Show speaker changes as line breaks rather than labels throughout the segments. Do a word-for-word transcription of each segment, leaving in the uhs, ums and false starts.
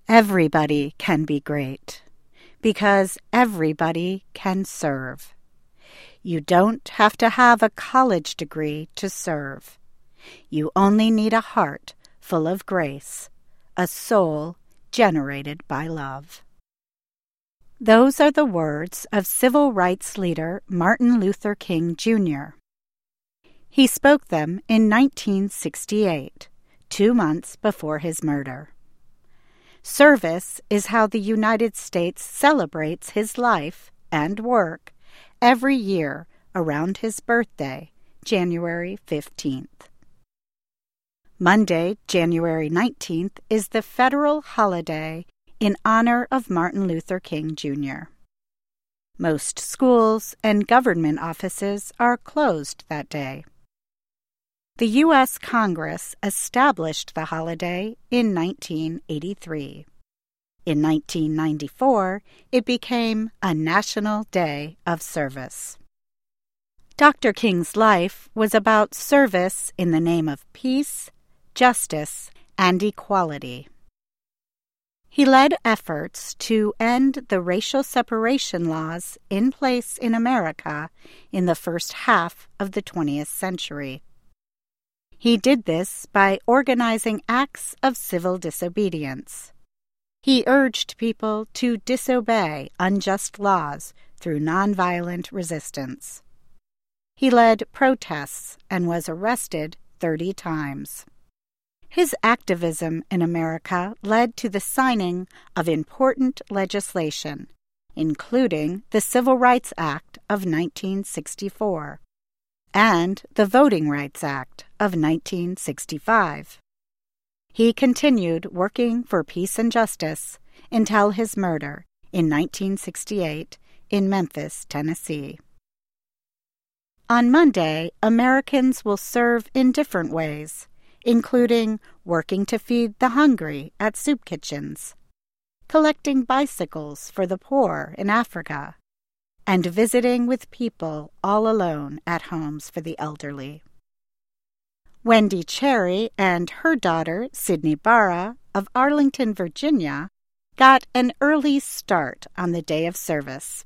Everybody can be great because everybody can serve. You don't have to have a college degree to serve. You only need a heart full of grace, a soul generated by love. Those are the words of civil rights leader Martin Luther King, Junior He spoke them in nineteen sixty-eight, two months before his murder. Service is how the United States celebrates his life and work every year around his birthday, January fifteenth. Monday, January nineteenth, is the federal holiday in honor of Martin Luther King, Junior Most schools and government offices are closed that day. The U S Congress established the holiday in nineteen eighty-three. In nineteen ninety-four, it became a National Day of Service. Doctor King's life was about service in the name of peace, justice, and equality. He led efforts to end the racial separation laws in place in America in the first half of the twentieth century. He did this by organizing acts of civil disobedience. He urged people to disobey unjust laws through nonviolent resistance. He led protests and was arrested thirty times. His activism in America led to the signing of important legislation, including the Civil Rights Act of nineteen sixty-four and the Voting Rights Act of nineteen sixty-five. He continued working for peace and justice until his murder in nineteen sixty-eight in Memphis, Tennessee. On Monday, Americans will serve in different ways, including working to feed the hungry at soup kitchens, collecting bicycles for the poor in Africa, and visiting with people all alone at homes for the elderly. Wendy Cherry and her daughter, Sydney Barra, of Arlington, Virginia, got an early start on the day of service.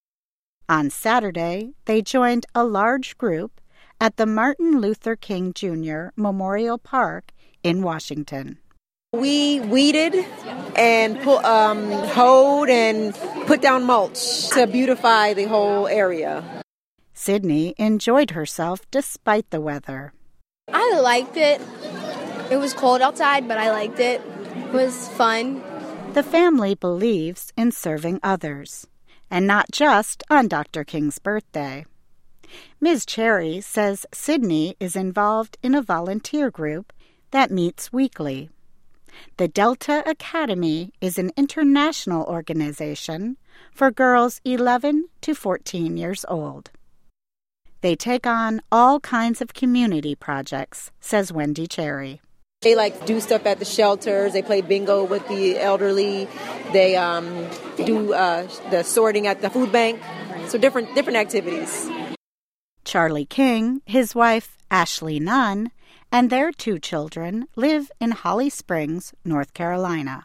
On Saturday, they joined a large group at the Martin Luther King, Junior Memorial Park in Washington.
We weeded and put, um, hoed and put down mulch to beautify the whole area.
Sydney enjoyed herself despite the weather.
I liked it. It was cold outside, but I liked it. It was fun.
The family believes in serving others, and not just on Doctor King's birthday. Miz Cherry says Sydney is involved in a volunteer group that meets weekly. The Delta Academy is an international organization for girls eleven to fourteen years old. They take on all kinds of community projects, says Wendy Cherry.
They like do stuff at the shelters. They play bingo with the elderly. They um, do uh, the sorting at the food bank. So different different activities.
Charlie King, his wife Ashley Nunn, and their two children live in Holly Springs, North Carolina.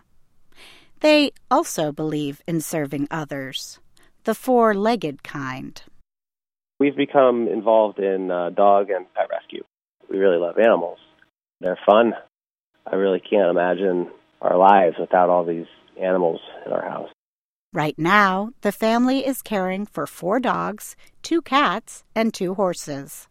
They also believe in serving others, the four-legged kind.
We've become involved in uh, dog and pet rescue. We really love animals. They're fun. I really can't imagine our lives without all these animals in our house.
Right now, the family is caring for four dogs, two cats, and two horses.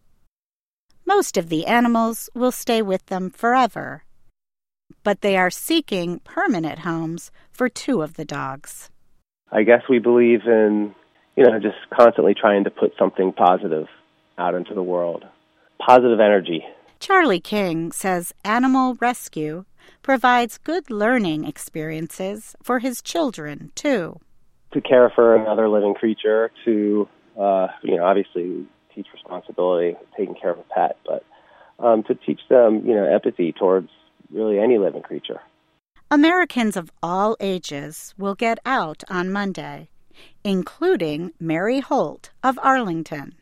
Most of the animals will stay with them forever, but they are seeking permanent homes for two of the dogs.
I guess we believe in, you know, just constantly trying to put something positive out into the world. Positive energy.
Charlie King says animal rescue provides good learning experiences for his children, too.
To care for another living creature, to, uh, you know, obviously teach responsibility, taking care of a pet, but um, to teach them, you know, empathy towards really any living creature.
Americans of all ages will get out on Monday, including Mary Holt of Arlington.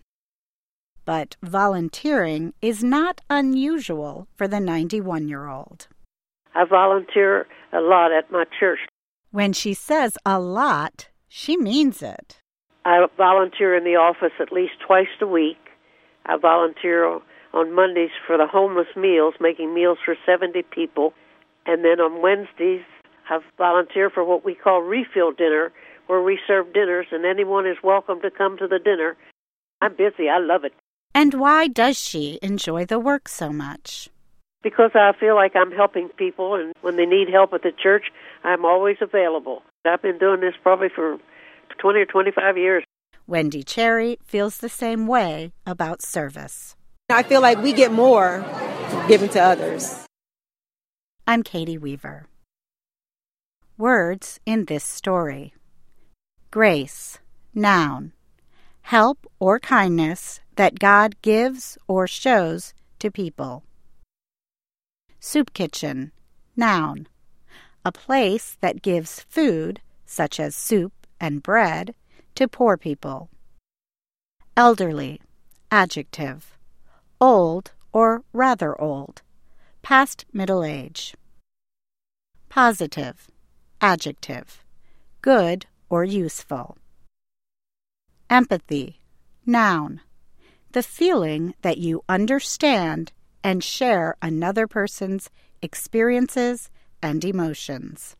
But volunteering is not unusual for the ninety-one-year-old.
I volunteer a lot at my church.
When she says a lot, she means it.
I volunteer in the office at least twice a week. I volunteer on Mondays for the homeless meals, making meals for seventy people. And then on Wednesdays, I volunteer for what we call refill dinner, where we serve dinners, and anyone is welcome to come to the dinner. I'm busy. I love it.
And why does she enjoy the work so much?
Because I feel like I'm helping people, and when they need help at the church, I'm always available. I've been doing this probably for twenty or twenty-five years.
Wendy Cherry feels the same way about service.
I feel like we get more given to others.
I'm Katie Weaver. Words in this story. Grace, noun. Help or kindness that God gives or shows to people. Soup kitchen, noun. A place that gives food, such as soup and bread, to poor people. Elderly, adjective. Old or rather old, past middle age. Positive, adjective. Good or useful. Empathy, noun. The feeling that you understand and share another person's experiences and emotions.